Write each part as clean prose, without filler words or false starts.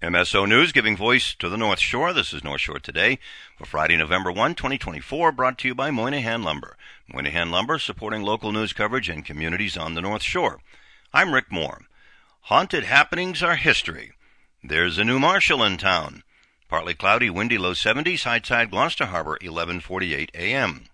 MSO News, giving voice to the North Shore. This is North Shore Today for Friday, November 1, 2024, brought to you by Moynihan Lumber. Moynihan Lumber, supporting local news coverage and communities on the North Shore. I'm Rick Moore. Haunted happenings are history. There's a new marshal in town. Partly cloudy, windy, low 70s, high tide, Gloucester Harbor, 11:48 a.m.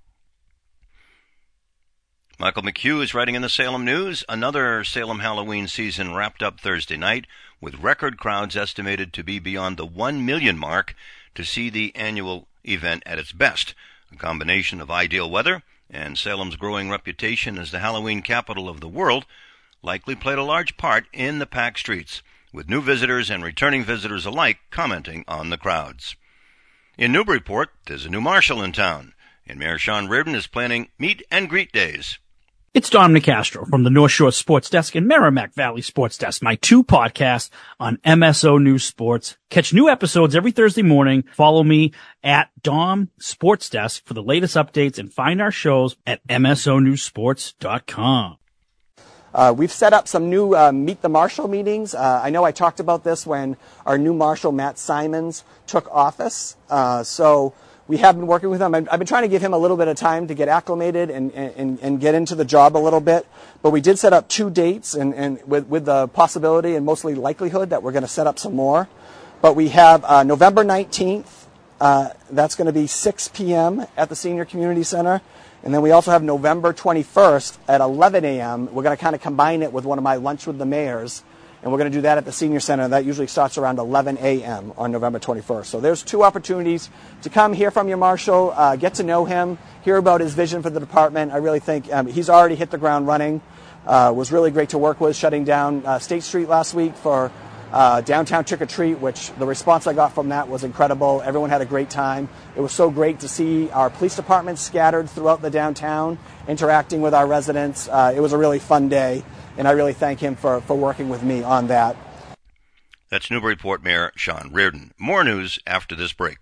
Michael McHugh is writing in the Salem News. Another Salem Halloween season wrapped up Thursday night, with record crowds estimated to be beyond the 1 million mark to see the annual event at its best. A combination of ideal weather and Salem's growing reputation as the Halloween capital of the world likely played a large part in the packed streets, with new visitors and returning visitors alike commenting on the crowds. In Newburyport, there's a new marshal in town, and Mayor Sean Reardon is planning meet and greet days. It's Dom Nicastro from the North Shore Sports Desk and Merrimack Valley Sports Desk, my two podcasts on MSO News Sports. Catch new episodes every Thursday morning. Follow me at Dom Sports Desk for the latest updates and find our shows at msonewsports.com. We've set up some new Meet the Marshal meetings. I know I talked about this when our new Marshal, Matt Simons, took office. So we have been working with him. I've been trying to give him a little bit of time to get acclimated and get into the job a little bit. But we did set up two dates and with the possibility and mostly likelihood that we're going to set up some more. But we have November 19th. That's going to be 6 p.m. at the Senior Community Center. And then we also have November 21st at 11 a.m. We're going to kind of combine it with one of my Lunch with the Mayors. And we're going to do that at the Senior Center. That usually starts around 11 a.m. on November 21st. So there's two opportunities to come hear from your marshal, get to know him, hear about his vision for the department. I really think he's already hit the ground running. Was really great to work with, shutting down State Street last week for downtown trick-or-treat, which the response I got from that was incredible. Everyone had a great time. It was so great to see our police department scattered throughout the downtown, interacting with our residents. It was a really fun day. And I really thank him for working with me on that. That's Newburyport Mayor Sean Reardon. More news after this break.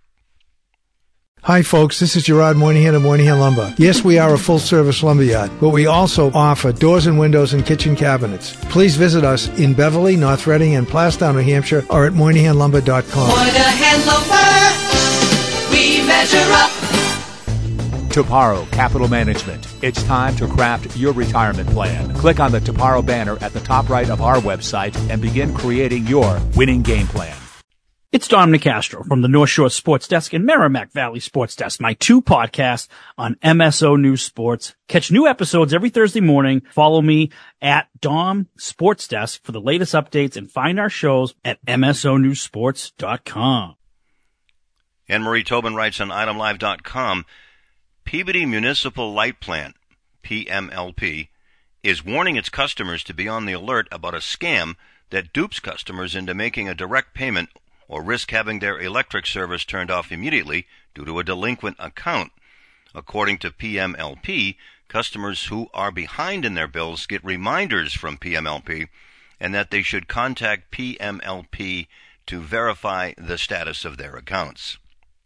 Hi, folks. This is Gerard Moynihan of Moynihan Lumber. Yes, we are a full-service lumberyard, but we also offer doors and windows and kitchen cabinets. Please visit us in Beverly, North Reading, and Plastown, New Hampshire, or at MoynihanLumber.com. Moynihan Lumber, we measure up. Toparo Capital Management. It's time to craft your retirement plan. Click on the Toparo banner at the top right of our website and begin creating your winning game plan. It's Dom Nicastro from the North Shore Sports Desk and Merrimack Valley Sports Desk, my two podcasts on MSO News Sports. Catch new episodes every Thursday morning. Follow me at Dom Sports Desk for the latest updates and find our shows at msonewsports.com. Anne-Marie Tobin writes on itemlive.com, Peabody Municipal Light Plant, PMLP, is warning its customers to be on the alert about a scam that dupes customers into making a direct payment or risk having their electric service turned off immediately due to a delinquent account. According to PMLP, customers who are behind in their bills get reminders from PMLP and that they should contact PMLP to verify the status of their accounts.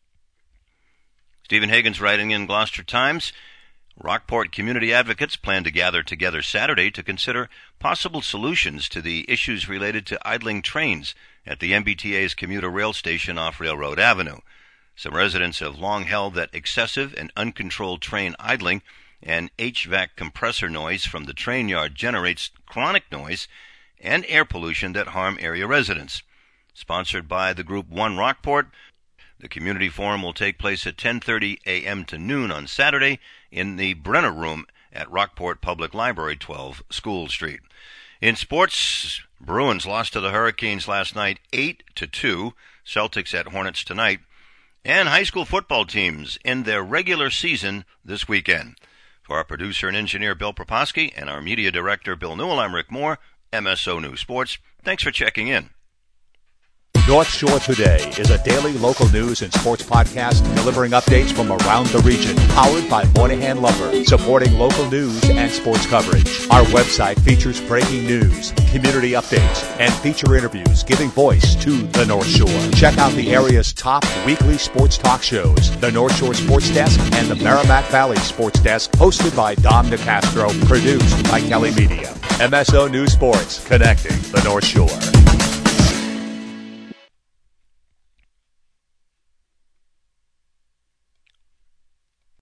Stephen Hagan's writing in Gloucester Times, Rockport community advocates plan to gather together Saturday to consider possible solutions to the issues related to idling trains at the MBTA's commuter rail station off Railroad Avenue. Some residents have long held that excessive and uncontrolled train idling and HVAC compressor noise from the train yard generates chronic noise and air pollution that harm area residents. Sponsored by the group One Rockport, the community forum will take place at 10:30 a.m. to noon on Saturday in the Brenner Room at Rockport Public Library, 12 School Street. In sports, Bruins lost to the Hurricanes last night 8-2, Celtics at Hornets tonight, and high school football teams end their regular season this weekend. For our producer and engineer Bill Proposki and our media director Bill Newell, I'm Rick Moore, MSO News Sports. Thanks for checking in. North Shore Today is a daily local news and sports podcast delivering updates from around the region, powered by Moynihan Lumber, supporting local news and sports coverage. Our website features breaking news, community updates, and feature interviews giving voice to the North Shore. Check out the area's top weekly sports talk shows, the North Shore Sports Desk and the Merrimack Valley Sports Desk, hosted by Dom Nicastro, produced by Kelly Media. MSO News Sports, connecting the North Shore.